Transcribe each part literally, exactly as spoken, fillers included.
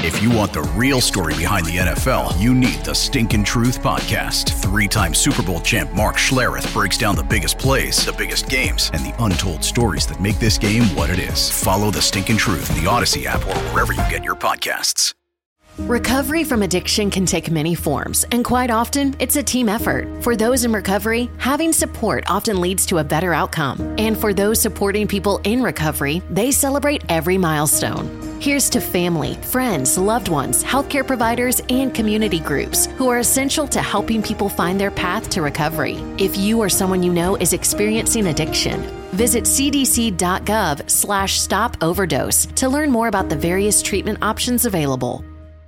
If you want the real story behind the N F L, you need the Stinkin' Truth Podcast. Three-time Super Bowl champ Mark Schlereth breaks down the biggest plays, the biggest games, and the untold stories that make this game what it is. Follow the Stinkin' Truth in the Odyssey app or wherever you get your podcasts. Recovery from addiction can take many forms, and quite often, it's a team effort. For those in recovery, having support often leads to a better outcome. And for those supporting people in recovery, they celebrate every milestone. Here's to family, friends, loved ones, healthcare providers, and community groups who are essential to helping people find their path to recovery. If you or someone you know is experiencing addiction, visit cdc.gov slash stop overdose to learn more about the various treatment options available.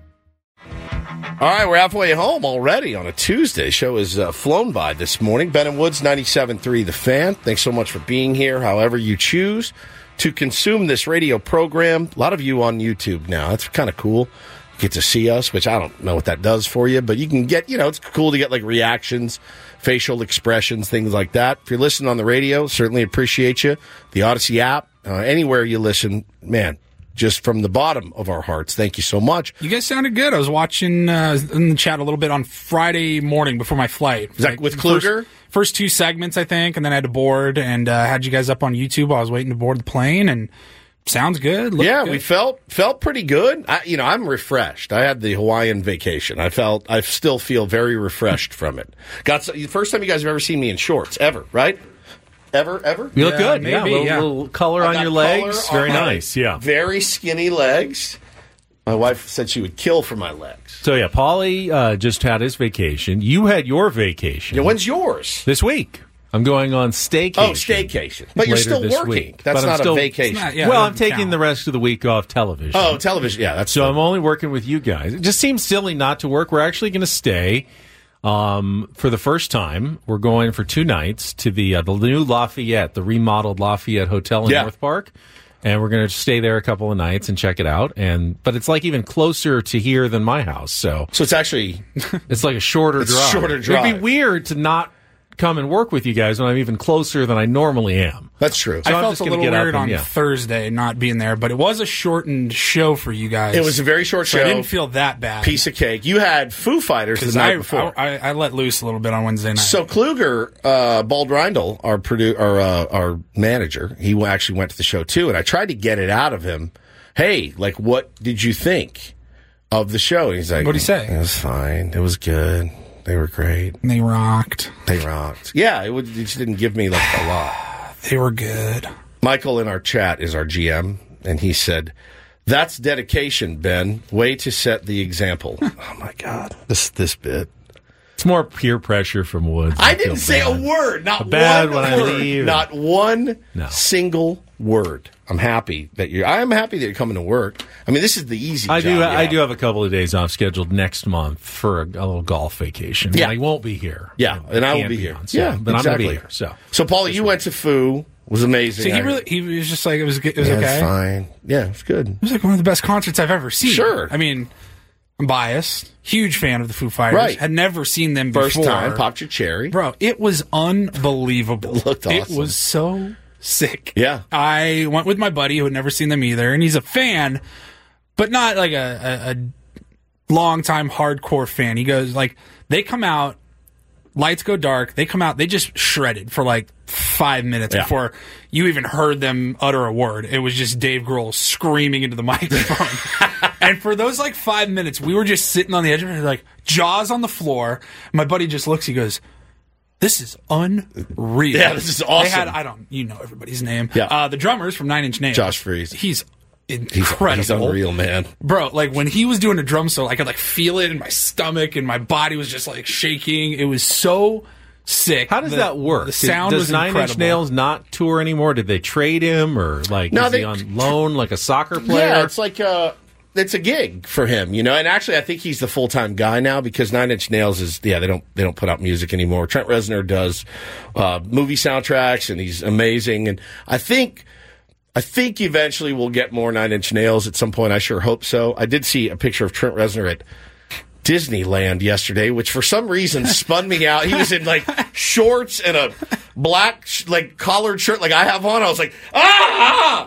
All right, we're halfway home already on a Tuesday. Show has uh, flown by this morning. Ben and Woods, ninety-seven point three The Fan. Thanks so much for being here, however you choose to consume this radio program. A lot of you on YouTube now. That's kind of cool. You get to see us, which I don't know what that does for you, but you can get, you know, it's cool to get like reactions, facial expressions, things like that. If you're listening on the radio, certainly appreciate you. The Odyssey app, uh, anywhere you listen, man. Just from the bottom of our hearts, thank you so much. You guys sounded good. I was watching uh, in the chat a little bit on Friday morning before my flight. Is that like with Kluger? First, first two segments, I think, and then I had to board and uh, had you guys up on YouTube while I was waiting to board the plane, and sounds good. Yeah, good. we felt felt pretty good. I, you know, I'm refreshed. I had the Hawaiian vacation. I felt I still feel very refreshed from it. Got the first time you guys have ever seen me in shorts ever, right? Ever, ever? You look yeah, good. Maybe, yeah, little, yeah. little color on your legs. Very on nice, yeah. Very skinny legs. My wife said she would kill for my legs. So, yeah, Paulie uh, just had his vacation. You had your vacation. Yeah, when's yours? This week. I'm going on staycation. Oh, staycation. But you're still working. Week. That's but not still, a vacation. Not, yeah, well, I'm taking count. the rest of the week off television. Oh, television. Yeah, that's So the... I'm only working with you guys. It just seems silly not to work. We're actually going to stay. Um, for the first time, we're going for two nights to the uh, the new Lafayette, the remodeled Lafayette Hotel in yeah. North Park, and we're going to stay there a couple of nights and check it out. And but it's like even closer to here than my house, so so it's actually it's like a shorter it's drive. Shorter drive. It'd be weird to not come and work with you guys when I'm even closer than I normally am. That's true. So I I'm felt just a gonna little get up weird and- on yeah. Thursday not being there, but it was a shortened show for you guys. It was a very short so show. I didn't feel that bad. Piece of cake. You had Foo Fighters the night I, before. I, I let loose a little bit on Wednesday night. So Kluger, uh, Bald Reindl, our produ- our, uh, our manager, he actually went to the show too, and I tried to get it out of him. Hey, like, what did you think of the show? And he's like, What'd he say? It was fine. It was good. They were great. They rocked. They rocked. Yeah, it, would, it just didn't give me like a lot. They were good. Michael in our chat is our G M, and he said, "That's dedication, Ben. Way to set the example." Oh my God, this this bit. It's more peer pressure from Woods. I, I didn't feel say bad. a word. Not Bad one when I word. leave. Not one No. single word. I'm happy that you're. I'm happy that you're coming to work. I mean, this is the easy. I job do. I yeah. do have a couple of days off scheduled next month for a, a little golf vacation. Yeah. I won't be here. Yeah, and I will can't be here. on, so- Yeah, but exactly. I'm going to be here. So, So, Paulie, you went to Foo. Was amazing. So he I- really, he was just like, it was, it was yeah, okay. it's fine. Yeah, it's good. It was like one of the best concerts I've ever seen. Sure. I mean, I'm biased. Huge fan of the Foo Fighters. Right. Had never seen them First before. time, popped your cherry. Bro, it was unbelievable. It looked It awesome. was so sick. Yeah. I went with my buddy who had never seen them either, and he's a fan, but not like a, a, a long-time hardcore fan. He goes, like, they come out, lights go dark, they come out, they just shredded for like five minutes Yeah. before you even heard them utter a word. It was just Dave Grohl screaming into the microphone. And for those like five minutes, we were just sitting on the edge of it, like jaws on the floor. My buddy just looks, he goes, "This is unreal." Yeah, this is awesome. They had, I don't, you know everybody's name. Yeah. Uh, the drummers from Nine Inch Nails. Josh Freese. He's He's, incredible. he's unreal, man. Bro, like when he was doing a drum solo, I could like feel it in my stomach and my body was just like shaking. It was so sick. how does The- that work? The sound does was Nine incredible. Inch Nails not tour anymore? Did they trade him, or like No, is they- he on loan like a soccer player? Yeah, it's like uh it's a gig for him, you know. And actually, I think he's the full time guy now because Nine Inch Nails is yeah they don't they don't put out music anymore. Trent Reznor does uh, movie soundtracks, and he's amazing. And I think I think eventually we'll get more Nine Inch Nails at some point. I sure hope so. I did see a picture of Trent Reznor at Disneyland yesterday, which for some reason spun me out. He was in like shorts and a black sh- like collared shirt like I have on. I was like, ah!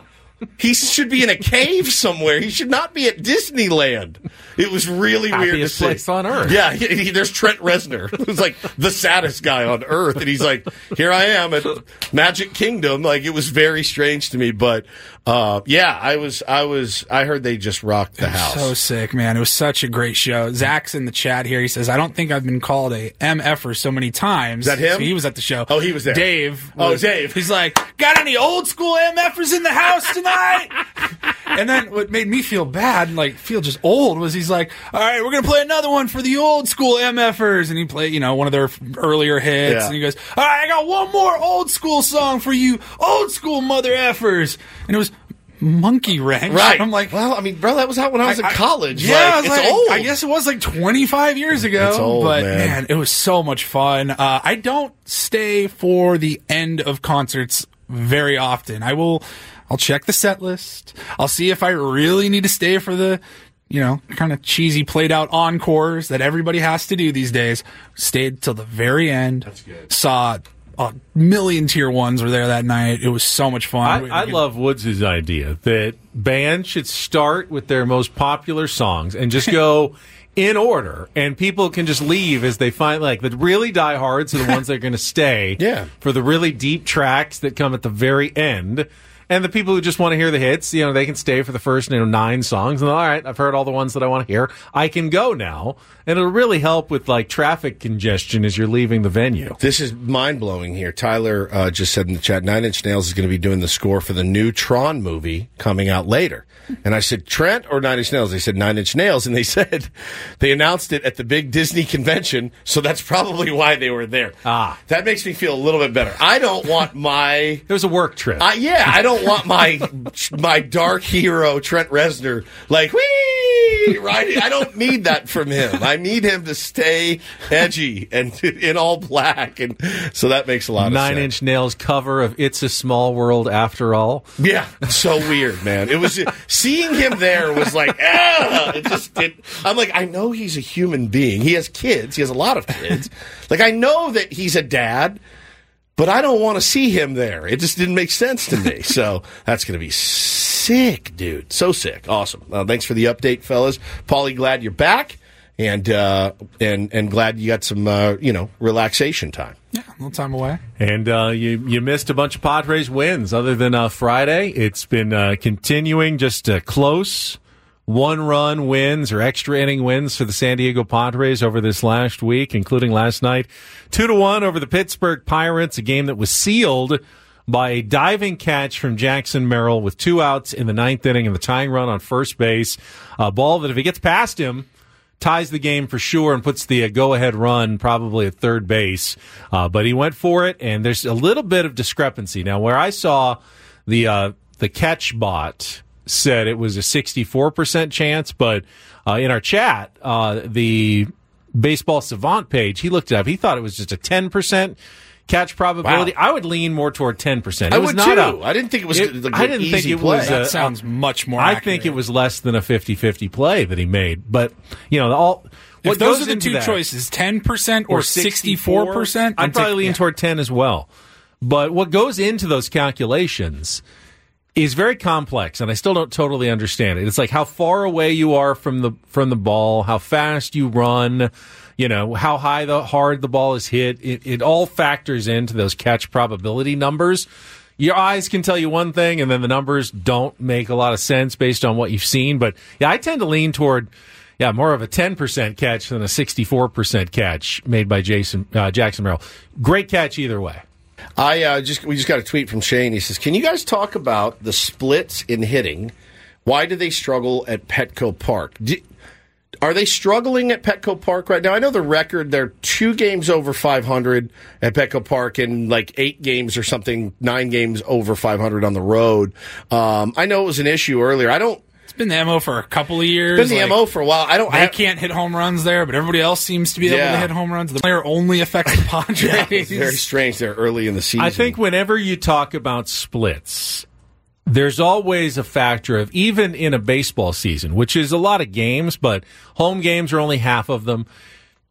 He should be in a cave somewhere. He should not be at Disneyland. It was really Happiest weird to see. place on earth. Yeah, he, he, there's Trent Reznor, who's like the saddest guy on earth, and he's like, "Here I am at Magic Kingdom." Like, it was very strange to me, but uh, yeah, I was, I was, I heard they just rocked the house. So sick, man! It was such a great show. Zach's in the chat here. He says, "I don't think I've been called a M F-er so many times." Is that him? So he was at the show. Oh, he was there. Dave. Oh, was, Dave. He's like, "Got any old school M F-ers in the house tonight?" And then what made me feel bad and like feel just old was he's like, "All right, we're gonna play another one for the old school M F-ers," and he played, you know, one of their earlier hits, Yeah. and he goes, "All right, I got one more old school song for you, old school mother effers," and it was Monkey Wrench. Right. I'm like, well, I mean, bro, that was out when I was in college. Yeah, like, I was it's like, old. I guess it was like twenty-five years ago. It's old, but man. man, it was so much fun. Uh, I don't stay for the end of concerts very often. I will, I'll check the set list. I'll see if I really need to stay for the, you know, kind of cheesy played out encores that everybody has to do these days. Stayed till the very end. That's good. Saw a million tier ones were there that night. It was so much fun. I, I love Woods' idea that bands should start with their most popular songs and just go in order, and people can just leave as they find, like, the really diehards are the ones that are going to stay Yeah. for the really deep tracks that come at the very end. And the people who just want to hear the hits, you know, they can stay for the first, you know, nine songs. And all right, I've heard all the ones that I want to hear. I can go now. And it'll really help with, like, traffic congestion as you're leaving the venue. This is mind-blowing here. Tyler uh, just said in the chat, Nine Inch Nails is going to be doing the score for the new Tron movie coming out later. And I said, Trent or Nine Inch Nails? They said Nine Inch Nails. And they said they announced it at the big Disney convention, so that's probably why they were there. Ah. That makes me feel a little bit better. I don't want my... It was a work trip. I, yeah, I don't want my my dark hero, Trent Reznor, like, whee, right? I don't need that from him. I need him to stay edgy and in all black. And so that makes a lot of Nine sense. Inch Nails cover of It's a Small World After All. Yeah, so weird, man. It was seeing him there was like, ah, it just it, I'm like, I know he's a human being. He has kids. He has a lot of kids. Like, I know that he's a dad, but I don't want to see him there. It just didn't make sense to me. So that's going to be sick, dude. So sick. Awesome. Uh, thanks for the update, fellas. Paulie, glad you're back, and uh, and and glad you got some uh, you know relaxation time. Yeah, a little time away. And uh, you you missed a bunch of Padres wins. Other than uh, Friday, it's been uh, continuing just uh, close one-run wins or extra inning wins for the San Diego Padres over this last week, including last night. Two to one over the Pittsburgh Pirates, a game that was sealed by a diving catch from Jackson Merrill with two outs in the ninth inning and the tying run on first base. A ball that, if it gets past him, ties the game for sure and puts the uh, go-ahead run probably at third base. Uh, but he went for it, and there's a little bit of discrepancy. Now, where I saw the uh, the catch bot said it was a sixty-four percent chance, but uh, in our chat, uh, the Baseball Savant page, he looked it up. He thought it was just a ten percent catch probability. Wow. I would lean more toward ten percent. It I was would not too. A, I didn't think it was. it, like I an didn't easy think it play. was. That A, sounds much more I accurate. think it was less than a fifty-fifty play that he made. But, you know, all what If those goes are the into two that, choices, ten percent or sixty-four percent. I'd probably lean toward ten as well. But what goes into those calculations is very complex, and I still don't totally understand it. It's like how far away you are from the from the ball, how fast you run, you know, how high the hard the ball is hit. It, it all factors into those catch probability numbers. Your eyes can tell you one thing, and then the numbers don't make a lot of sense based on what you've seen. But yeah, I tend to lean toward yeah more of a ten percent catch than a sixty-four percent catch made by Jason uh, Jackson Merrill. Great catch either way. I uh, just we just got a tweet from Shane. He says, "Can you guys talk about the splits in hitting? Why do they struggle at Petco Park? Do, are they struggling at Petco Park right now? I know the record. They're two games over five hundred at Petco Park, and like eight games or something, nine games over five hundred on the road. Um, I know it was an issue earlier. I don't. It's been the M O for a couple of years. Been the like, M O for a while. I don't. They I, can't hit home runs there, but everybody else seems to be able Yeah. to hit home runs. The player only affects the Padres. Yeah, it's very strange. They're early in the season. I think whenever you talk about splits, there's always a factor of, even in a baseball season, which is a lot of games, but home games are only half of them.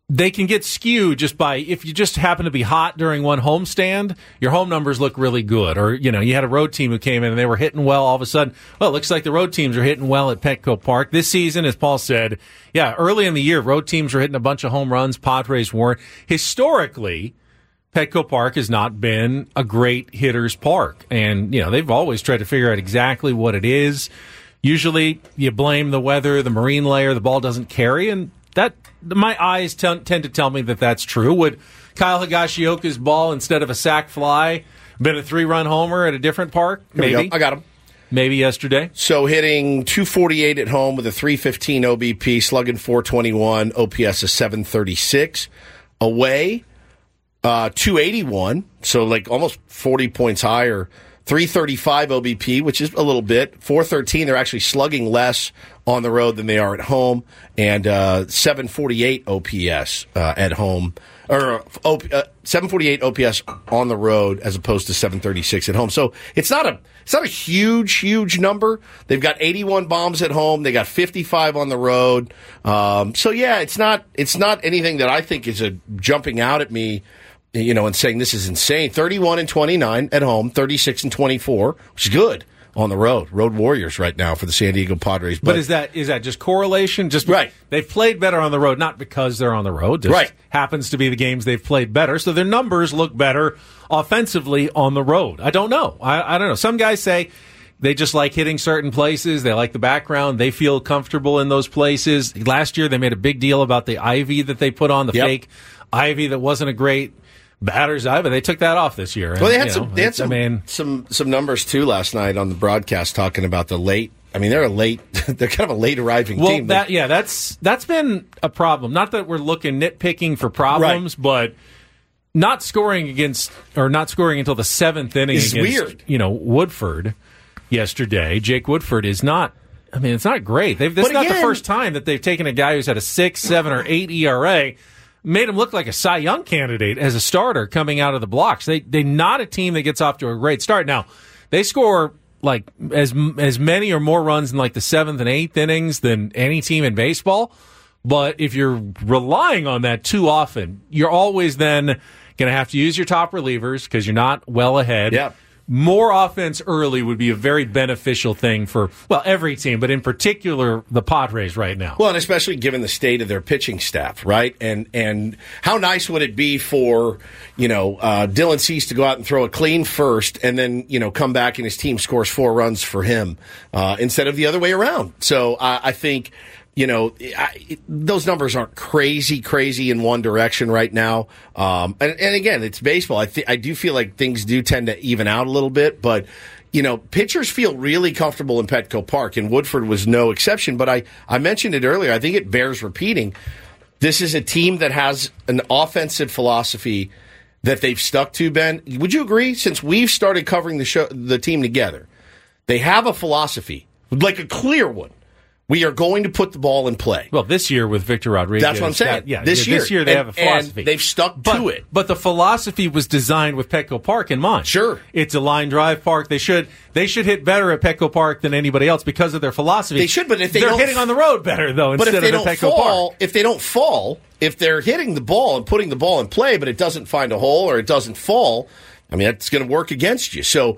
they can get skewed just by, if you just happen to be hot during one homestand, your home numbers look really good. Or, you know, you had a road team who came in and they were hitting well all of a sudden. Well, it looks like the road teams are hitting well at Petco Park. This season, as Paul said, yeah, early in the year, road teams were hitting a bunch of home runs. Padres weren't. Historically, Petco Park has not been a great hitter's park. And, you know, they've always tried to figure out exactly what it is. Usually, you blame the weather, the marine layer, the ball doesn't carry, and that my eyes t- tend to tell me that that's true. Would Kyle Higashioka's ball, instead of a sac fly, been a three-run homer at a different park? Maybe. I got him. Maybe yesterday. So hitting two forty-eight at home with a three fifteen O B P, slugging four twenty-one, O P S is seven thirty-six. Away, uh, two eighty-one, so like almost forty points higher. three thirty-five O B P, which is a little bit. four thirteen, they're actually slugging less on the road than they are at home. And uh, seven forty-eight O P S uh, at home. Or uh, seven forty-eight O P S on the road as opposed to seven thirty-six at home. So it's not a it's not a huge, huge number. They've got eighty-one bombs at home. They got fifty-five on the road. Um, so, yeah, it's not it's not anything that I think is a jumping out at me, you know, and saying this is insane. thirty-one and twenty-nine at home, thirty-six and twenty-four, which is good on the road. Road warriors right now for the San Diego Padres. But, but is that is that just correlation? Just right. They've played better on the road, not because they're on the road. Just right. happens to be the games they've played better, so their numbers look better offensively on the road. I don't know. I, I don't know. Some guys say they just like hitting certain places. They like the background. They feel comfortable in those places. Last year, they made a big deal about the ivy that they put on, the yep. fake ivy that wasn't a great batter's eye, but they took that off this year. Well, they had, and, some, know, they had some, I mean, some some numbers, too, last night on the broadcast talking about the late. I mean, they're a late. They're kind of a late arriving well, team. Well, that yeah, that's that's been a problem. Not that we're looking nitpicking for problems, right. but not scoring against or not scoring until the seventh inning is against weird. You know, Woodford yesterday. Jake Woodford is not. I mean, it's not great. They've, this is not the first time that they've taken a guy who's had a six, seven, or eight E R A. Made him look like a Cy Young candidate as a starter coming out of the blocks. They they're not a team that gets off to a great start. Now, they score like as as many or more runs in like the seventh and eighth innings than any team in baseball. But if you're relying on that too often, you're always then going to have to use your top relievers because you're not well ahead. Yeah. More offense early would be a very beneficial thing for, well, every team, but in particular the Padres right now. Well, and especially given the state of their pitching staff, right? And and how nice would it be for, you know, uh, Dylan Cease to go out and throw a clean first and then, you know, come back and his team scores four runs for him uh, instead of the other way around. So uh, I think, you know, I, it, those numbers aren't crazy, crazy in one direction right now. Um, and, and again, it's baseball. I, th- I do feel like things do tend to even out a little bit, but, you know, pitchers feel really comfortable in Petco Park, and Woodford was no exception. But I, I mentioned it earlier. I think it bears repeating. This is a team that has an offensive philosophy that they've stuck to, Ben. Would you agree? Since we've started covering the show, the team together, they have a philosophy, like a clear one. We are going to put the ball in play. Well, this year with Victor Rodriguez. That's what I'm saying. That, yeah, this year. This year they and, have a philosophy. And they've stuck but, to it. But the philosophy was designed with Petco Park in mind. Sure. It's a line drive park. They should they should hit better at Petco Park than anybody else because of their philosophy. They should, but if they they're don't, hitting on the road better, though, but instead if they of don't at Petco fall, Park. If they don't fall, if they're hitting the ball and putting the ball in play, but it doesn't find a hole or it doesn't fall, I mean, that's going to work against you. So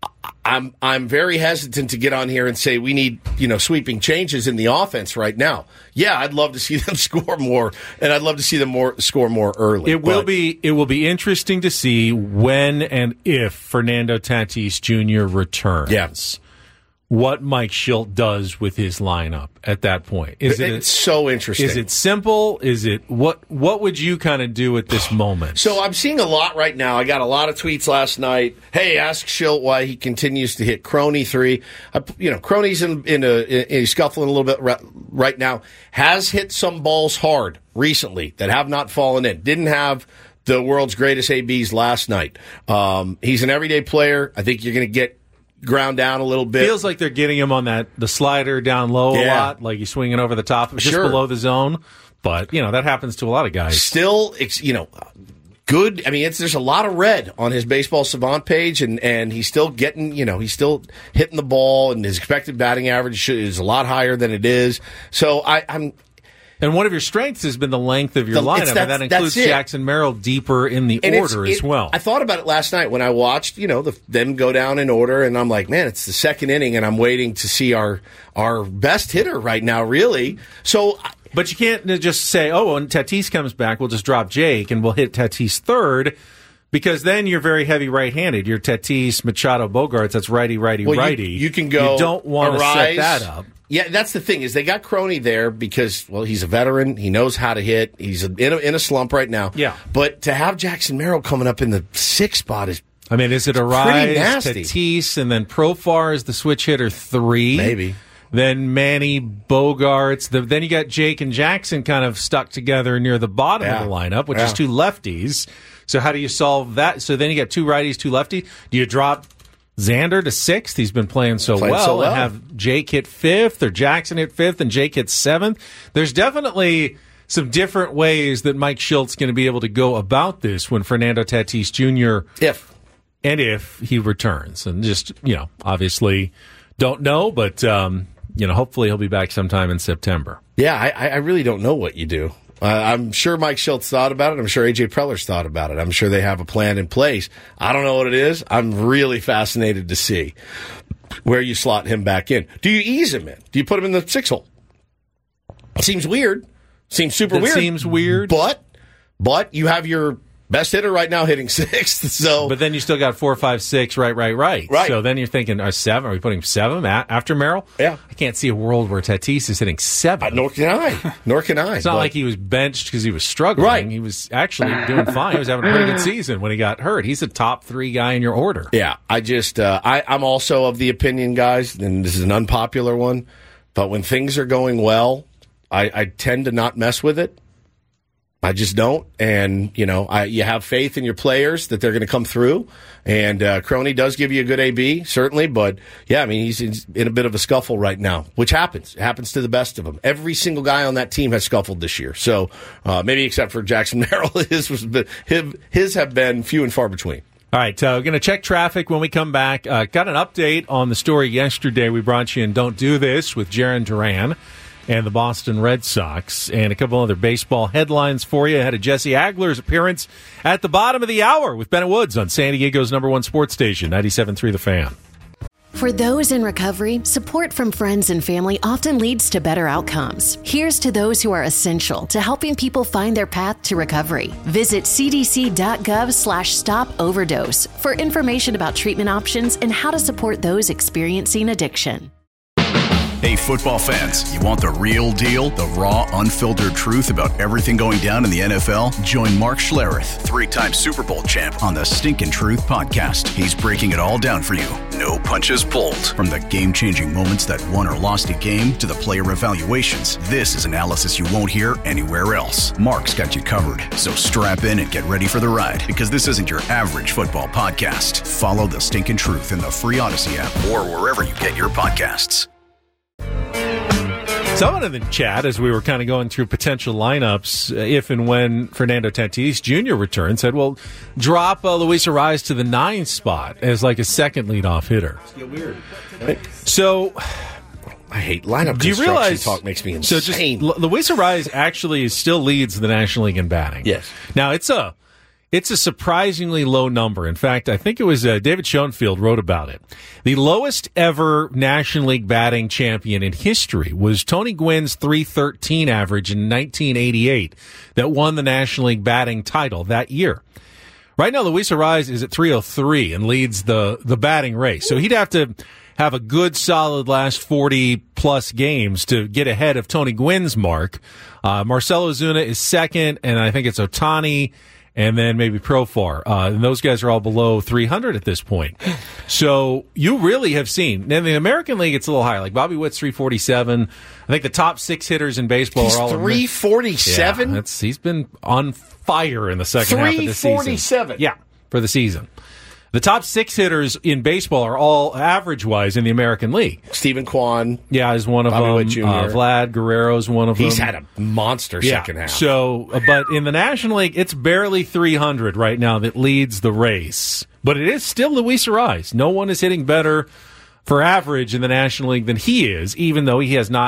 I'm I'm very hesitant to get on here and say we need, you know, sweeping changes in the offense right now. Yeah, I'd love to see them score more, and I'd love to see them more score more early. It will be it will be interesting to see when and if Fernando Tatis Junior returns. Yes. What Mike Schilt does with his lineup at that point. Is it it's so interesting. Is it simple? Is it what what would you kind of do at this moment? So I'm seeing a lot right now. I got a lot of tweets last night. Hey, ask Schilt why he continues to hit Crony three. I, you know, Crony's in, in, a, in a scuffling a little bit right, right now. Has hit some balls hard recently that have not fallen in. Didn't have the world's greatest A Bs last night. Um, he's an everyday player. I think you're going to get ground down a little bit. Feels like they're getting him on that the slider down low a yeah. lot, like he's swinging over the top, just sure. below the zone. But you know that happens to a lot of guys. Still, you know, good. I mean, it's, there's a lot of red on his Baseball Savant page, and, and he's still getting, you know, he's still hitting the ball, and his expected batting average is a lot higher than it is. So I, I'm. And one of your strengths has been the length of your The- lineup, it's and that- that includes that's it. Jackson Merrill deeper in the And it's- order it- as well. I thought about it last night when I watched, you know, the, them go down in order, and I'm like, man, it's the second inning, and I'm waiting to see our our best hitter right now, really. So, But you can't just say, oh, when Tatis comes back, we'll just drop Jake and we'll hit Tatis third, because then you're very heavy right-handed. You're Tatis, Machado, Bogarts. That's righty, righty, well, you- righty. You, can go. You don't want to set Arise. that up. Yeah, that's the thing is they got Crony there because, well, he's a veteran. He knows how to hit. He's in a, in a slump right now. Yeah. But to have Jackson Merrill coming up in the sixth spot is I mean, is it pretty Arise, nasty. Tatis, and then Profar is the switch hitter three? Maybe. Then Manny, Bogarts. The, then you got Jake and Jackson kind of stuck together near the bottom Yeah. of the lineup, which Yeah. is two lefties. So how do you solve that? So then you got two righties, two lefties. Do you drop Xander to sixth? He's been playing so, Playing well, so well. and have Jake hit fifth, or Jackson hit fifth and Jake hit seventh. There's definitely some different ways that Mike Schultz going to be able to go about this when Fernando Tatis Junior if. and if he returns. And just, you know, obviously don't know, but, um, you know, hopefully he'll be back sometime in September. Yeah, I, I really don't know what you do. Uh, I'm sure Mike Schultz thought about it. I'm sure A J Preller's thought about it. I'm sure they have a plan in place. I don't know what it is. I'm really fascinated to see where you slot him back in. Do you ease him in? Do you put him in the six hole? Seems weird. Seems super That weird. seems weird. But, but you have your best hitter right now hitting sixth. So, But then you still got four, five, six, right, right, right. Right. So then you're thinking, are seven? Are we putting seven a- after Merrill? Yeah. I can't see a world where Tatis is hitting seven. uh, nor can I. Nor can I. It's not But- like he was benched because he was struggling. Right. He was actually doing fine. He was having a pretty good season when he got hurt. He's a top three guy in your order. Yeah, I just uh, I, I'm also of the opinion, guys, and this is an unpopular one, but when things are going well, I, I tend to not mess with it. I just don't, and you know, I, you have faith in your players that they're going to come through. And uh, Crony does give you a good A B, certainly, but yeah, I mean, he's in, in a bit of a scuffle right now, which happens. It happens to the best of them. Every single guy on that team has scuffled this year, so uh, maybe except for Jackson Merrill, his was his, his have been few and far between. All right, uh, we're going to check traffic when we come back. Uh, got an update on the story yesterday. We brought you in Don't Do This with Jaron Duran and the Boston Red Sox, and a couple other baseball headlines for you ahead of Jesse Agler's appearance at the bottom of the hour with Bennett Woods on San Diego's number one sports station, ninety-seven point three The Fan. For those in recovery, support from friends and family often leads to better outcomes. Here's to those who are essential to helping people find their path to recovery. Visit cdc.gov slash stop overdose for information about treatment options and how to support those experiencing addiction. Hey, football fans, you want the real deal? The raw, unfiltered truth about everything going down in the N F L? Join Mark Schlereth, three-time Super Bowl champ, on the Stinkin' Truth podcast. He's breaking it all down for you. No punches pulled. From the game-changing moments that won or lost a game to the player evaluations, this is analysis you won't hear anywhere else. Mark's got you covered. So strap in and get ready for the ride, because this isn't your average football podcast. Follow the Stinkin' Truth in the free Odyssey app or wherever you get your podcasts. Someone in the chat, as we were kind of going through potential lineups, uh, if and when Fernando Tatis Junior returned, said, well, drop uh, Luis Arise to the ninth spot as like a second leadoff hitter. Weird. So, I hate lineup do you construction realize talk makes me So just insane. Lu- Luis Arise actually still leads the National League in batting. Yes. Now it's a it's a surprisingly low number. In fact, I think it was uh, David Schoenfield wrote about it. The lowest ever National League batting champion in history was Tony Gwynn's three thirteen average in nineteen eighty-eight that won the National League batting title that year. Right now, Luis Arise is at three oh three and leads the, the batting race. So he'd have to have a good, solid last forty-plus games to get ahead of Tony Gwynn's mark. Uh, Marcell Ozuna is second, and I think it's Ohtani, and then maybe Profar. Uh, and those guys are all below three hundred at this point. So you really have seen. In the American League, it's a little higher. Like Bobby Witt's three forty-seven. I think the top six hitters in baseball He's are all three forty-seven? Yeah, that's, he's been on fire in the second half of the season. three forty-seven? Yeah, for the season. The top six hitters in baseball are all average-wise in the American League. Stephen Kwan. Yeah, is one of Bobby them. Witt Junior Uh, Vlad Guerrero's one of He's them. had a monster yeah. second half. So, uh, but in the National League, it's barely three hundred right now that leads the race. But it is still Luis Arise. No one is hitting better for average in the National League than he is, even though he has not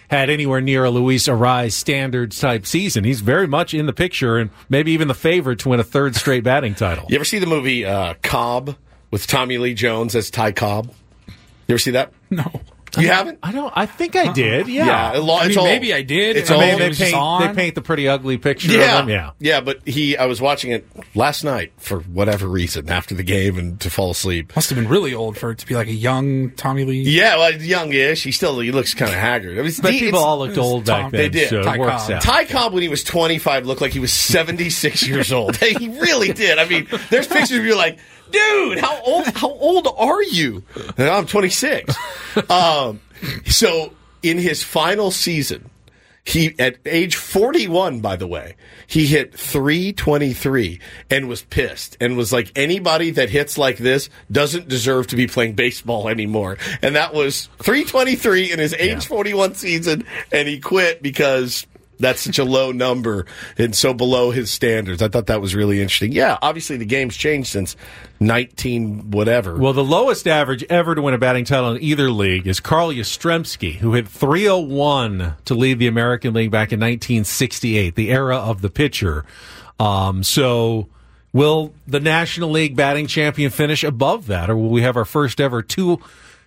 had anywhere near a Luis Arraez standards type season. He's very much in the picture and maybe even the favorite to win a third straight batting title. You ever see the movie uh, Cobb with Tommy Lee Jones as Ty Cobb? You ever see that? No. You haven't? I don't. I think I did. Yeah. Yeah, I mean, it's all- maybe I did. It's I all- mean, they, it was just paint, on. they paint the pretty ugly picture Yeah, of him. Yeah. yeah, but he. I was watching it last night for whatever reason after the game and to fall asleep. Must have been really old for it to be like a young Tommy Lee. Yeah, well, youngish. He still he looks kind of haggard. I mean, But he- people it's- all looked old back Tom- then. they did. So Ty it works Cobb. out. Ty Cobb, when he was twenty-five, looked like he was seventy-six years old. He really did. I mean, there's pictures of you like, dude, how old? How old are you? And I'm twenty-six. Um, so in his final season, he at age forty-one, by the way, he hit three twenty-three and was pissed and was like, anybody that hits like this doesn't deserve to be playing baseball anymore. And that was three twenty-three in his age Yeah. forty-one season, and he quit because that's such a low number and so below his standards. I thought that was really interesting. Yeah, obviously the game's changed since nineteen whatever. Well, the lowest average ever to win a batting title in either league is Carl Yastrzemski, who hit three oh one to lead the American League back in nineteen sixty-eight, the era of the pitcher. Um, so will the National League batting champion finish above that, or will we have our first ever two,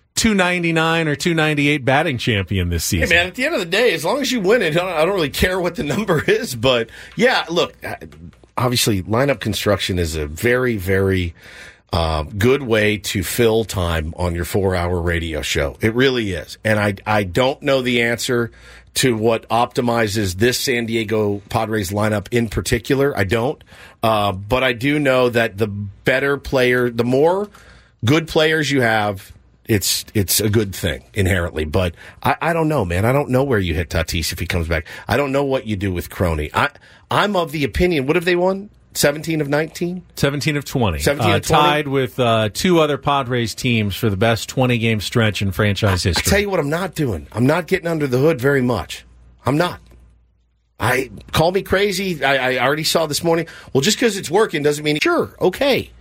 299 or two ninety-eight batting champion this season? Hey, man, at the end of the day, as long as you win it, I don't, I don't really care what the number is. But, yeah, look, obviously, lineup construction is a very, very uh, good way to fill time on your four-hour radio show. It really is. And I, I don't know the answer to what optimizes this San Diego Padres lineup in particular. I don't. Uh, but I do know that the better player, the more good players you have, It's it's a good thing inherently, but I, I don't know, man. I don't know where you hit Tatis if he comes back. I don't know what you do with Crony. I I'm of the opinion. What have they won? Seventeen of nineteen. seventeen of twenty. seventeen uh, of twenty? Tied with uh, two other Padres teams for the best twenty-game stretch in franchise I history. tell you what, I'm not doing. I'm not getting under the hood very much. I'm not. I call me crazy. I, I already saw this morning. Well, just because it's working doesn't mean sure, okay.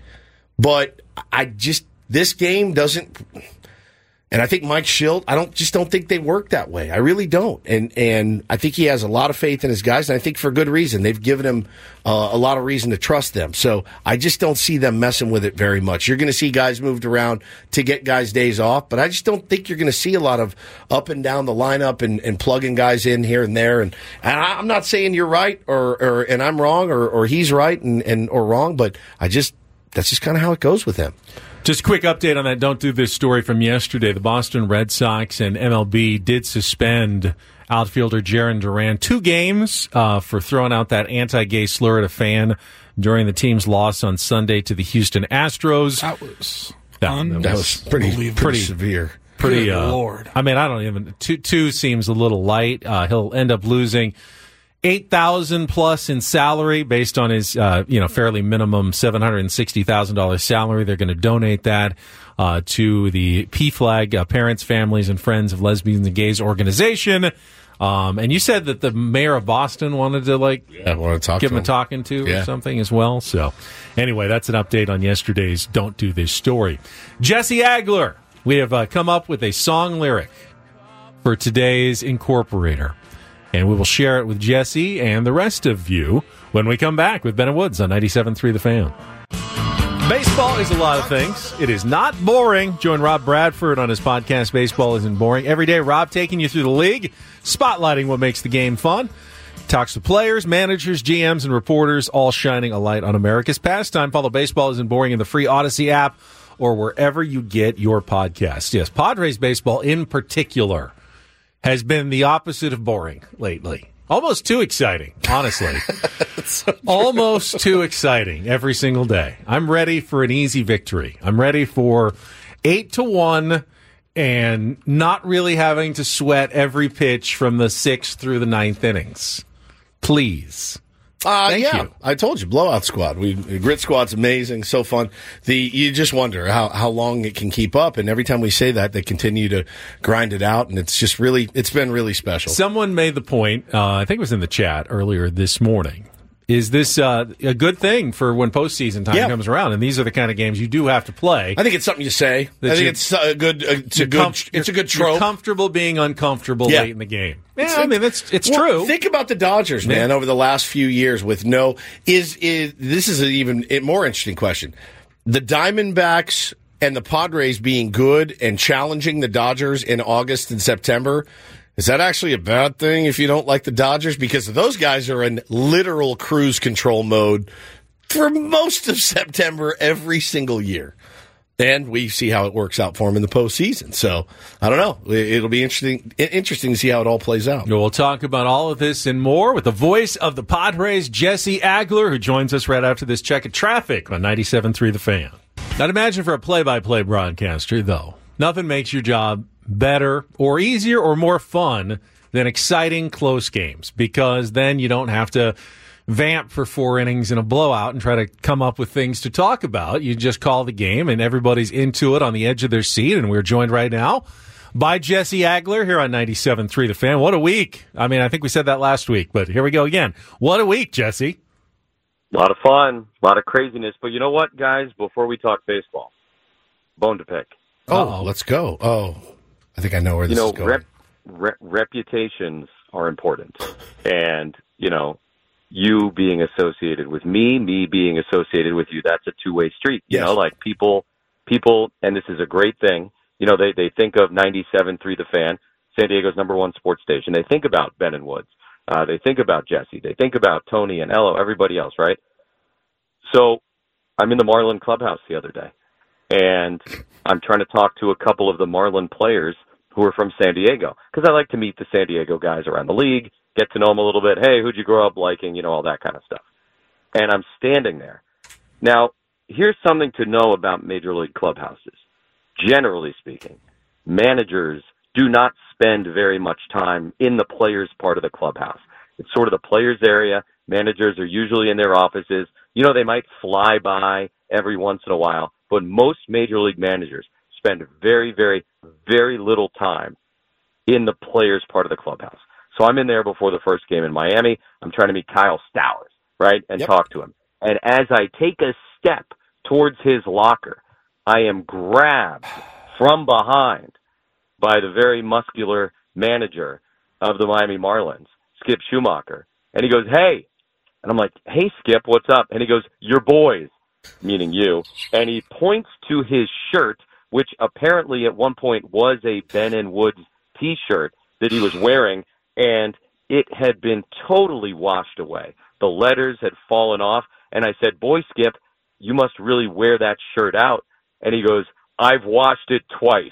But I just this game doesn't. And I think Mike Schilt, I don't just don't think they work that way. I really don't. And and I think he has a lot of faith in his guys, and I think for good reason. They've given him uh, a lot of reason to trust them. So I just don't see them messing with it very much. You're going to see guys moved around to get guys days off, but I just don't think you're going to see a lot of up and down the lineup and, and plugging guys in here and there. And, and I'm not saying you're right or, or and I'm wrong or, or he's right and, and or wrong, but I just that's just kind of how it goes with him. Just a quick update on that Don't Do This story from yesterday. The Boston Red Sox and M L B did suspend outfielder Jarren Duran two games uh, for throwing out that anti-gay slur at a fan during the team's loss on Sunday to the Houston Astros. That was That- un- That was pretty Unbelievable. pretty severe. Pretty, Good uh, Lord. I mean, I don't even two two seems a little light. Uh, he'll end up losing eight thousand plus in salary based on his uh, you know fairly minimum seven hundred and sixty thousand dollars salary. They're going to donate that uh, to the P Flag uh, Parents, Families, and Friends of Lesbians and Gays organization. Um, and you said that the mayor of Boston wanted to like I want to talk give to him a him. talking to Yeah. or something as well. So anyway, that's an update on yesterday's Don't Do This story. Jesse Agler, we have uh, come up with a song lyric for today's Incorporator. And we will share it with Jesse and the rest of you when we come back with Ben and Woods on ninety-seven point three The Fan. Baseball is a lot of things. It is not boring. Join Rob Bradford on his podcast, Baseball Isn't Boring. Every day, Rob taking you through the league, spotlighting what makes the game fun. Talks to players, managers, G Ms, and reporters, all shining a light on America's pastime. Follow Baseball Isn't Boring in the free Odyssey app or wherever you get your podcasts. Yes, Padres baseball in particular has been the opposite of boring lately. Almost too exciting, honestly. So almost too exciting every single day. I'm ready for an easy victory. I'm ready for eight to one and not really having to sweat every pitch from the sixth through the ninth innings. Please. Uh, Thank yeah, you. I told you, blowout squad. We the Grit Squad's amazing, so fun. The you just wonder how, how long it can keep up, and every time we say that, they continue to grind it out, and it's just really, it's been really special. Someone made the point, uh, I think it was in the chat earlier this morning, Is this uh, a good thing for when postseason time Yeah. comes around? And these are the kind of games you do have to play. I think it's something you say. I That think you- it's a good. Uh, it's a good. Comf- it's a good You're trope. comfortable being uncomfortable Yeah. late in the game. Yeah, I mean, it's it's Well, true. Think about the Dodgers, man, over the last few years with no is is this is an even more interesting question. The Diamondbacks and the Padres being good and challenging the Dodgers in August and September. Is that actually a bad thing if you don't like the Dodgers? Because those guys are in literal cruise control mode for most of September every single year. And we see how it works out for them in the postseason. So, I don't know. It'll be interesting interesting to see how it all plays out. We'll talk about all of this and more with the voice of the Padres, Jesse Agler, who joins us right after this check of traffic on ninety-seven point three The Fan. I'd imagine for a play-by-play broadcaster, though, nothing makes your job better or easier or more fun than exciting close games, because then you don't have to vamp for four innings in a blowout and try to come up with things to talk about. You just call the game and everybody's into it on the edge of their seat. And we're joined right now by Jesse Agler here on ninety-seven point three The Fan. What a week. I mean, I think we said that last week, but here we go again. What a week, Jesse. A lot of fun, a lot of craziness. But you know what, guys? Before we talk baseball, bone to pick. Oh, Uh-oh. let's go. Oh, I think I know where this You know, is going. rep, re- reputations are important. And, you know, you being associated with me, me being associated with you, that's a two-way street. You Yes. know, like people, people, and this is a great thing, you know, they, they think of ninety-seven point three The Fan, San Diego's number one sports station. They think about Ben and Woods. Uh, they think about Jesse. They think about Tony and Ello, everybody else, right? So I'm in the Marlin clubhouse the other day, and I'm trying to talk to a couple of the Marlin players who are from San Diego, because I like to meet the San Diego guys around the league, get to know them a little bit. Hey, who'd you grow up liking? You know, all that kind of stuff. And I'm standing there. Now, here's something to know about Major League clubhouses. Generally speaking, managers do not spend very much time in the players' part of the clubhouse. It's sort of the players' area. Managers are usually in their offices. You know, they might fly by every once in a while, but most Major League managers spend very, very, very little time in the players' part of the clubhouse. So I'm in there before the first game in Miami. I'm trying to meet Kyle Stowers, right, and Yep. talk to him. And as I take a step towards his locker, I am grabbed from behind by the very muscular manager of the Miami Marlins, Skip Schumacher. And he goes, hey. And I'm like, hey, Skip, what's up? And he goes, your boys, meaning you. And he points to his shirt, which apparently at one point was a Ben and Woods T-shirt that he was wearing, and it had been totally washed away. The letters had fallen off. And I said, boy, Skip, you must really wear that shirt out. And he goes, I've washed it twice.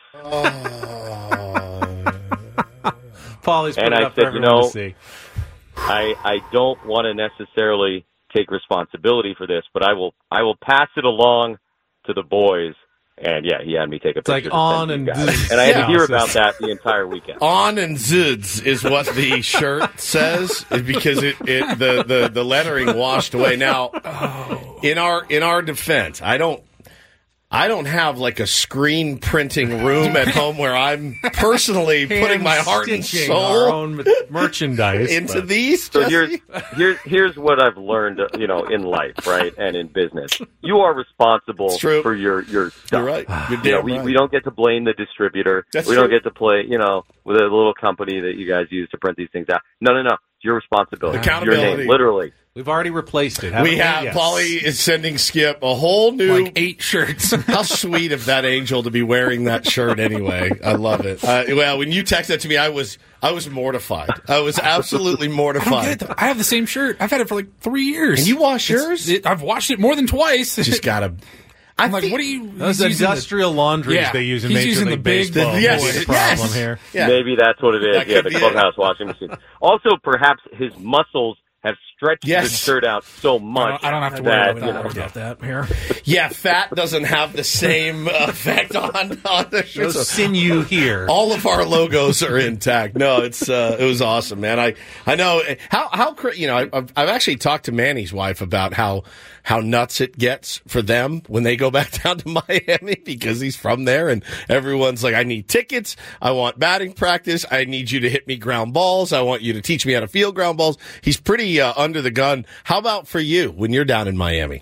Paulie's put And it I up for said, you everyone know, to see. I I don't want to necessarily take responsibility for this, but I will I will pass it along to the boys. And yeah, he had me take a It's like picture. to on send and you guys. and I had Yeah. to hear about that the entire weekend. On and Zids is what the shirt says, because it, it the, the, the lettering washed away. Now, in our in our defense, I don't I don't have like a screen printing room at home where I'm personally putting my heart and Hand-stitching our soul own merchandise into but- these. So Jesse? here's here's here's what I've learned, uh, you know, in life, right, and in business. You are responsible It's true. for your your stuff. You're right. You're You know, damn we right. we don't get to blame the distributor. That's we true. don't get to play, you know, with a little company that you guys use to print these things out. No, no, no. It's your responsibility. Accountability. Your name, literally. We've already replaced it. haven't We have Yes. Paulie is sending Skip a whole new. Like eight shirts. How sweet of that angel to be wearing that shirt anyway. I love it. Uh, well, when you texted that to me, I was I was mortified. I was absolutely I don't mortified. get it. though. I have the same shirt. I've had it for like three years. And you wash It's- yours? it- I've washed it more than twice. Just gotta. I I'm like, think- what are you? Those he's using the- industrial laundries Yeah, they use in he's Major using League the big- Baseball. the- yes, Boy, the yes. problem here. Yeah. Maybe that's what it is. That Yeah, could the be it. clubhouse washing machine. Also, perhaps his muscles have stretched Yes. the shirt out so I much don't, I don't have to worry that, about, you that, know, about that here. Yeah, fat doesn't have the same effect on, on the shirt. No So sinew here. all of our logos are intact. No, it's uh, it was awesome, man. I I know how how cra- you know I, I've I've actually talked to Manny's wife about how how nuts it gets for them when they go back down to Miami because he's from there and everyone's like, I need tickets, I want batting practice, I need you to hit me ground balls, I want you to teach me how to field ground balls. He's pretty uh, under the gun. How about for you when you're down in Miami?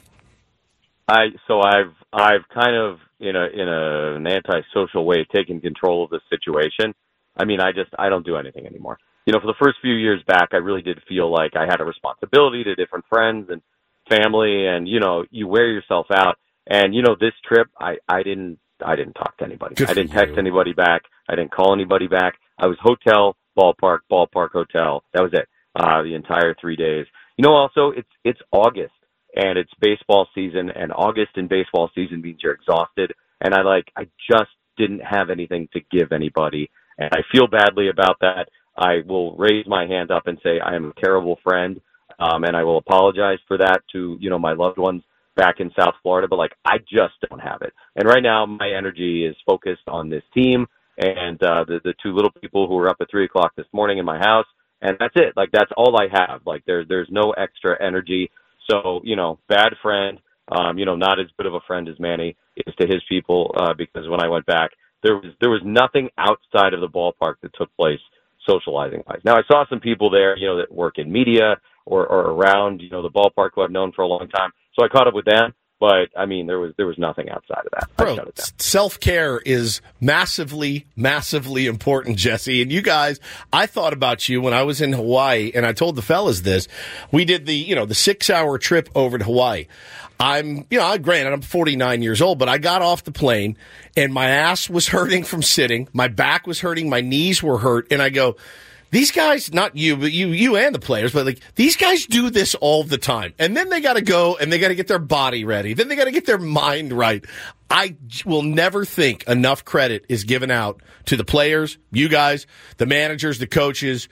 I so I've I've kind of in a in a, an antisocial way taken control of the situation. I mean, I just I don't do anything anymore. You know, for the first few years back, I really did feel like I had a responsibility to different friends and family, and you know, you wear yourself out. And you know, this trip, I I didn't I didn't talk to anybody. Good I didn't for text you. anybody back. I didn't call anybody back. I was hotel, ballpark, ballpark, hotel. That was it. Uh, the entire three days. You know, also it's it's August and it's baseball season, and August in baseball season means you're exhausted. And I like I just didn't have anything to give anybody, and I feel badly about that. I will raise my hand up and say I am a terrible friend, um, and I will apologize for that to you know my loved ones back in South Florida. But like I just don't have it, and right now my energy is focused on this team and uh, the the two little people who were up at three o'clock this morning in my house, and that's it. Like that's all I have. Like there's there's no extra energy. So you know, bad friend. Um, you know, not as good of a friend as Manny is to his people uh, because when I went back, there was there was nothing outside of the ballpark that took place socializing wise. Now I saw some people there, you know, that work in media or, or around, you know, the ballpark who I've known for a long time. So I caught up with them, but I mean, there was there was nothing outside of that. I Bro, shut it down. self-care is massively, massively important, Jesse. And you guys, I thought about you when I was in Hawaii, and I told the fellas this. We did the, you know, the six-hour trip over to Hawaii. I'm, you know, granted, I'm forty-nine years old, but I got off the plane, and my ass was hurting from sitting. My back was hurting. My knees were hurt. And I go, these guys, not you, but you, you and the players, but like these guys do this all the time. And then they got to go and they got to get their body ready. Then they got to get their mind right. I will never think enough credit is given out to the players, you guys, the managers, the coaches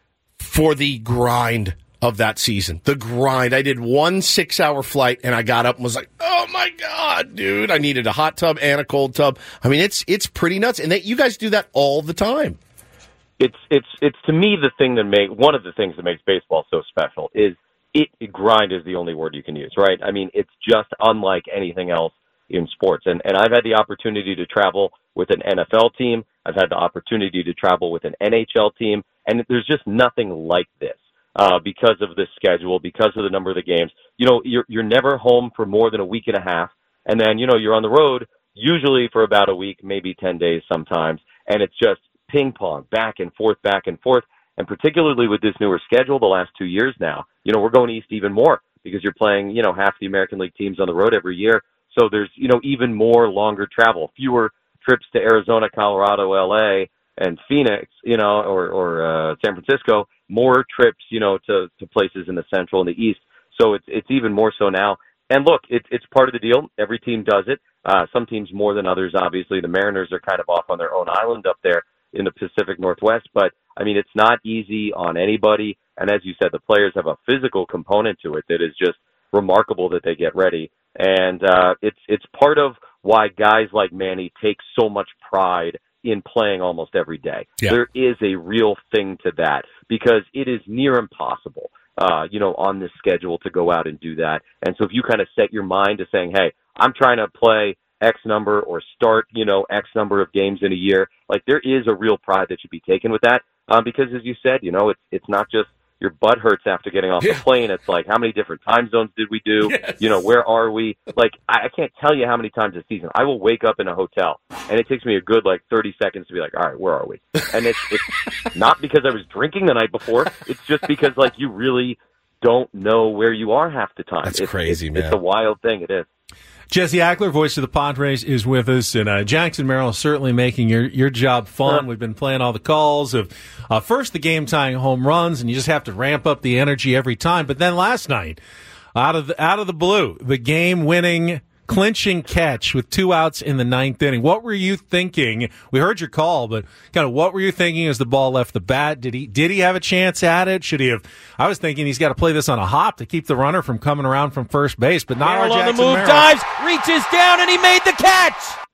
for the grind of that season. The grind. I did one six-hour flight, and I got up and was like, oh, my God, dude. I needed a hot tub and a cold tub. I mean, it's it's pretty nuts. And they, you guys do that all the time. It's it's it's to me the thing that make one of the things that makes baseball so special is it, it grind is the only word you can use, right? I mean, it's just unlike anything else in sports. And and I've had the opportunity to travel with an N F L team. I've had the opportunity to travel with an N H L team, and there's just nothing like this. Uh, because of the schedule, because of the number of the games. You know, you're you're never home for more than a week and a half, and then, you know, you're on the road usually for about a week, maybe ten days sometimes, and it's just ping pong, back and forth, back and forth, and particularly with this newer schedule the last two years now, you know, we're going east even more because you're playing, you know, half the American League teams on the road every year, so there's, you know, even more longer travel, fewer trips to Arizona, Colorado, L A, and Phoenix, you know, or, or uh, San Francisco, more trips, you know, to, to places in the Central and the East. So it's it's even more so now. And look, it, it's part of the deal. Every team does it. Uh, some teams more than others, obviously. The Mariners are kind of off on their own island up there in the Pacific Northwest. But, I mean, it's not easy on anybody. And as you said, the players have a physical component to it that is just remarkable that they get ready. And uh, it's it's part of why guys like Manny take so much pride in playing almost every day. Yeah. There is a real thing to that because it is near impossible, uh, you know, on this schedule to go out and do that. And so if you kind of set your mind to saying, hey, I'm trying to play X number or start, you know, X number of games in a year, like there is a real pride that should be taken with that. Um, because as you said, you know, it's, it's not just your butt hurts after getting off yeah. the plane. It's like, how many different time zones did we do? Yes. You know, where are we? Like, I, I can't tell you how many times this season I will wake up in a hotel, and it takes me a good, like, thirty seconds to be like, all right, where are we? And it's, it's not because I was drinking the night before. It's just because, like, you really don't know where you are half the time. That's it's, crazy, it's, man. It's a wild thing. It is. Jesse Ackler, voice of the Padres, is with us, and uh, Jackson Merrill is certainly making your, your job fun. We've been playing all the calls of uh, first the game-tying home runs, and you just have to ramp up the energy every time. But then last night, out of the, out of the blue, the game-winning, clinching catch with two outs in the ninth inning. What were you thinking? We heard your call, but kind of what were you thinking as the ball left the bat? Did he did he have a chance at it? Should he have? I was thinking he's got to play this on a hop to keep the runner from coming around from first base, but not our Jackson on the move, Merrill. Dives, reaches down, and he made the catch.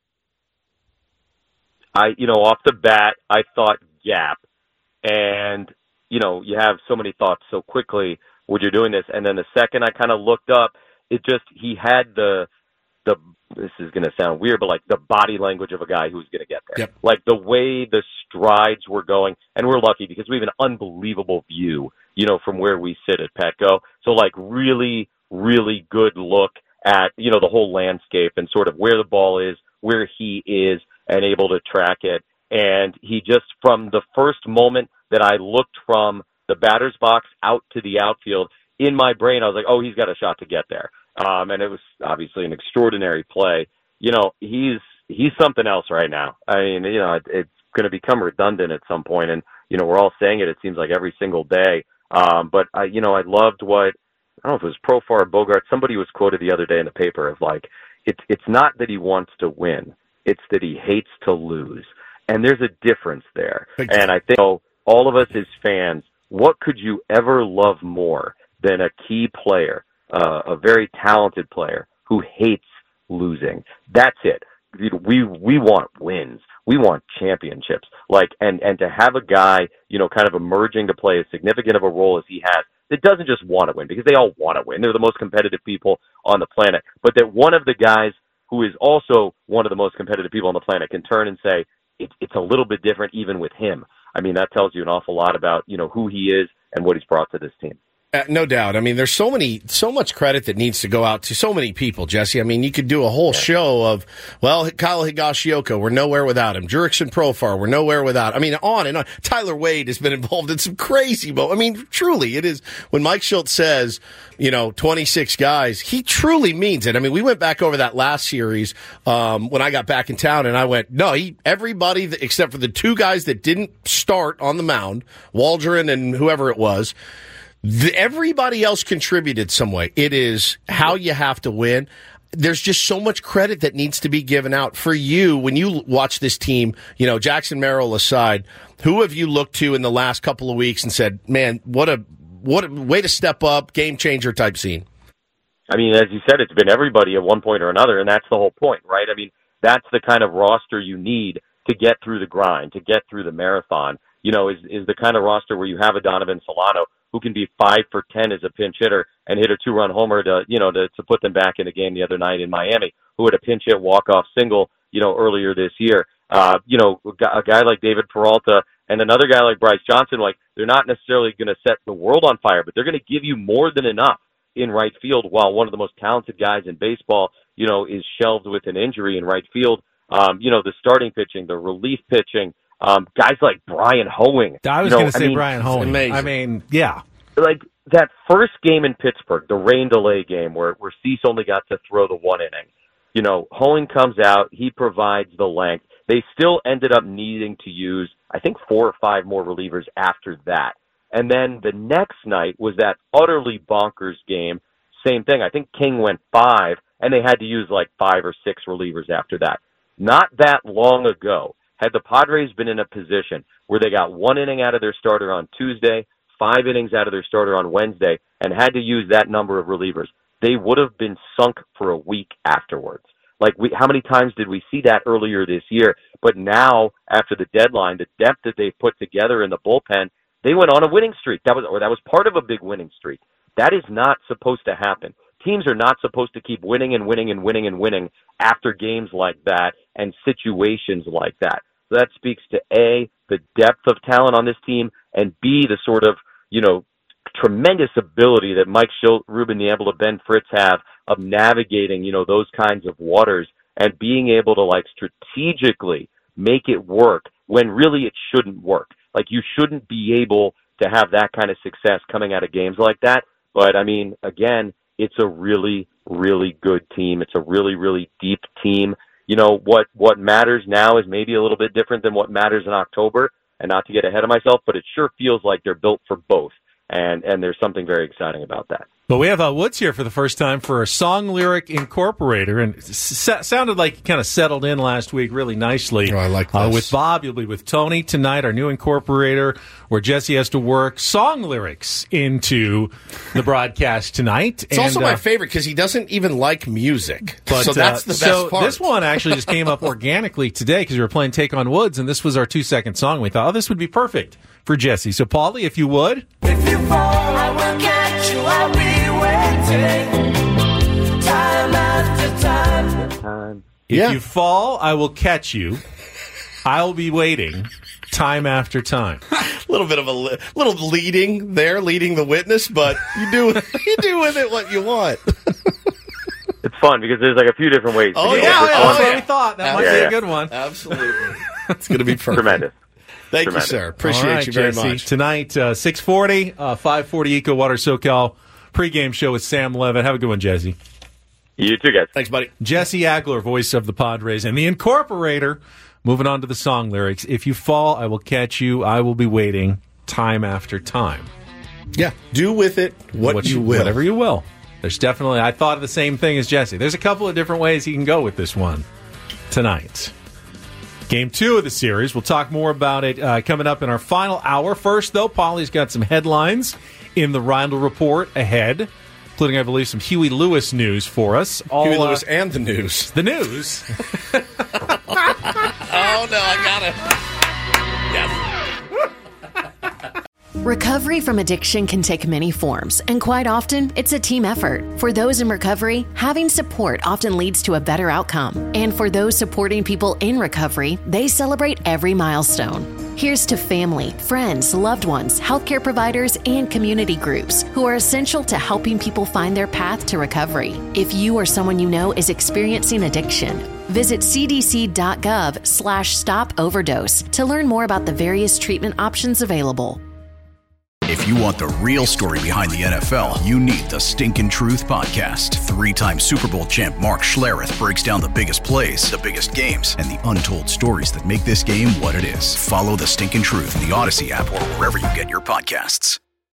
I, you know, off the bat, I thought gap, and you know, you have so many thoughts so quickly when you're doing this, and then the second I kind of looked up, it just he had the the, this is going to sound weird, but like the body language of a guy who's going to get there. Yep. Like the way the strides were going, and we're lucky because we have an unbelievable view, you know, from where we sit at Petco. So like really, really good look at, you know, the whole landscape and sort of where the ball is, where he is, and able to track it. And he just, from the first moment that I looked from the batter's box out to the outfield, in my brain, I was like, oh, he's got a shot to get there. Um, and it was obviously an extraordinary play. You know, he's he's something else right now. I mean, you know, it, it's going to become redundant at some point, and you know, we're all saying it. It seems like every single day. Um, but I, you know, I loved what I don't know if it was Profar or Bogart. Somebody was quoted the other day in the paper of like, it's it's not that he wants to win, it's that he hates to lose, and there's a difference there. And I think oh, all of us as fans, what could you ever love more than a key player? Uh, a very talented player who hates losing. That's it. We we want wins. We want championships. Like and and to have a guy, you know, kind of emerging to play as significant of a role as he has, that doesn't just want to win, because they all want to win. They're the most competitive people on the planet. But that one of the guys who is also one of the most competitive people on the planet can turn and say, it, it's a little bit different even with him. I mean, that tells you an awful lot about, you know, who he is and what he's brought to this team. Uh, no doubt. I mean, there's so many, so much credit that needs to go out to so many people, Jesse. I mean, you could do a whole show of, well, Kyle Higashioka, we're nowhere without him. Jurickson Profar, we're nowhere without. I mean, on and on. Tyler Wade has been involved in some crazy, mo- I mean, truly, it is, when Mike Schultz says, you know, twenty-six guys, he truly means it. I mean, we went back over that last series um, when I got back in town, and I went, no, he, everybody that, except for the two guys that didn't start on the mound, Waldron and whoever it was, The, everybody else contributed some way. It is how you have to win. There's just so much credit that needs to be given out for you when you watch this team. You know, Jackson Merrill aside, who have you looked to in the last couple of weeks and said, man, what a what a way to step up, game changer type scene? I mean, as you said, it's been everybody at one point or another, and that's the whole point, right? I mean, that's the kind of roster you need to get through the grind, to get through the marathon. You know, is is the kind of roster where you have a Donovan Solano who can be five for ten as a pinch hitter and hit a two-run homer to, you know, to, to put them back in the game the other night in Miami, who had a pinch hit walk-off single, you know, earlier this year. Uh, you know, a guy like David Peralta and another guy like Bryce Johnson, like, they're not necessarily going to set the world on fire, but they're going to give you more than enough in right field, while one of the most talented guys in baseball, you know, is shelved with an injury in right field. Um, you know, the starting pitching, the relief pitching, Um, guys like Brian Hoeing. I was you know, going to say I mean, Brian Hoeing. amazing. I mean, yeah. Like that first game in Pittsburgh, the rain delay game where, where Cease only got to throw the one inning. You know, Hoeing comes out, he provides the length. They still ended up needing to use, I think, four or five more relievers after that. And then the next night was that utterly bonkers game. Same thing. I think King went five, and they had to use like five or six relievers after that. Not that long ago, had the Padres been in a position where they got one inning out of their starter on Tuesday, five innings out of their starter on Wednesday, and had to use that number of relievers, they would have been sunk for a week afterwards. Like, we, how many times did we see that earlier this year? But now, after the deadline, the depth that they've put together in the bullpen, they went on a winning streak. That was, or that was part of a big winning streak. That is not supposed to happen. Teams are not supposed to keep winning and winning and winning and winning after games like that and situations like that. So that speaks to A, the depth of talent on this team, and B, the sort of, you know, tremendous ability that Mike Schilt, Ruben Niebla, Ben Fritz have of navigating, you know, those kinds of waters and being able to, like, strategically make it work when really it shouldn't work. Like, you shouldn't be able to have that kind of success coming out of games like that. But, I mean, again, it's a really, really good team. It's a really, really deep team. You know, what, what matters now is maybe a little bit different than what matters in October, and not to get ahead of myself, but it sure feels like they're built for both. And, and there's something very exciting about that. But we have uh, Woods here for the first time for a Song Lyric Incorporator, and it s- sounded like he kind of settled in last week really nicely. Oh, I like this. Uh, with Bob, you'll be with Tony tonight, our new incorporator, where Jesse has to work song lyrics into the broadcast tonight. It's and, also my uh, favorite because he doesn't even like music. But, so that's the uh, best so part. This one actually just came up organically today because we were playing Take on Woods, and this was our two-second song. We thought, oh, this would be perfect for Jesse. So, Paulie, if you would. If you fall, I will catch you. I'll be waiting time after time. If Yeah. you fall, I will catch you. I'll be waiting time after time. A little bit of a li- little leading there, leading the witness, but you do you do with it what you want. It's fun because there's like a few different ways. Oh, to yeah, go. yeah, There's oh, one- That's what yeah. we thought. That might Yeah, be yeah. a good one. Absolutely. It's going to be perfect. Tremendous. Thank Tremendous. you, sir. Appreciate All right, you very Jesse. much. Tonight, uh, six forty, uh, five forty Eco Water SoCal pregame show with Sam Levitt. Have a good one, Jesse. You too, guys. Thanks, buddy. Jesse Agler, voice of the Padres, and the Incorporator. Moving on to the song lyrics. If you fall, I will catch you. I will be waiting time after time. Yeah. Do with it what, you will. Whatever you will. There's definitely, I thought of the same thing as Jesse. There's a couple of different ways you can go with this one tonight. Game two of the series. We'll talk more about it uh, coming up in our final hour. First, though, Paulie's got some headlines in the Rindle Report ahead, including, I believe, some Huey Lewis news for us. All, Huey uh, Lewis and the news. the news. Oh, no, I got it. Yes. Recovery from addiction can take many forms, and quite often, it's a team effort. For those in recovery, having support often leads to a better outcome. And for those supporting people in recovery, they celebrate every milestone. Here's to family, friends, loved ones, healthcare providers, and community groups who are essential to helping people find their path to recovery. If you or someone you know is experiencing addiction, visit cdc.gov slash stop overdose to learn more about the various treatment options available. If you want the real story behind the N F L, you need the Stinkin' Truth Podcast. Three-time Super Bowl champ Mark Schlereth breaks down the biggest plays, the biggest games, and the untold stories that make this game what it is. Follow the Stinkin' Truth in the Odyssey app or wherever you get your podcasts.